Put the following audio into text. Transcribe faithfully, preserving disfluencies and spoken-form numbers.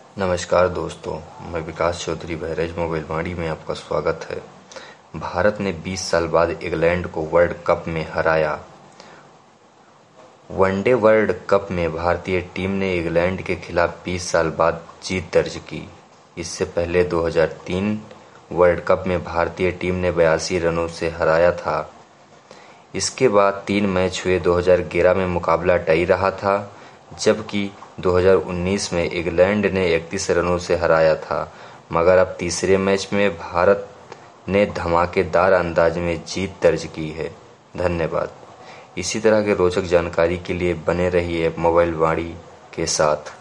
नमस्कार दोस्तों, मैं विकास चौधरी बहराइच मोबाइल वाणी में आपका स्वागत है। भारत ने बीस साल बाद इंग्लैंड को वर्ल्ड कप में हराया। वनडे वर्ल्ड कप में भारतीय टीम ने इंग्लैंड के खिलाफ बीस साल बाद जीत दर्ज की। इससे पहले दो हज़ार तीन वर्ल्ड कप में भारतीय टीम ने बयासी रनों से हराया था। इसके बाद तीन मैच हुए। दो हज़ार ग्यारह में मुकाबला टाई रहा था, जबकि दो हज़ार उन्नीस में इंग्लैंड ने इकतीस रनों से हराया था। मगर अब तीसरे मैच में भारत ने धमाकेदार अंदाज में जीत दर्ज की है। धन्यवाद। इसी तरह के रोचक जानकारी के लिए बने रहिए मोबाइल वाणी के साथ।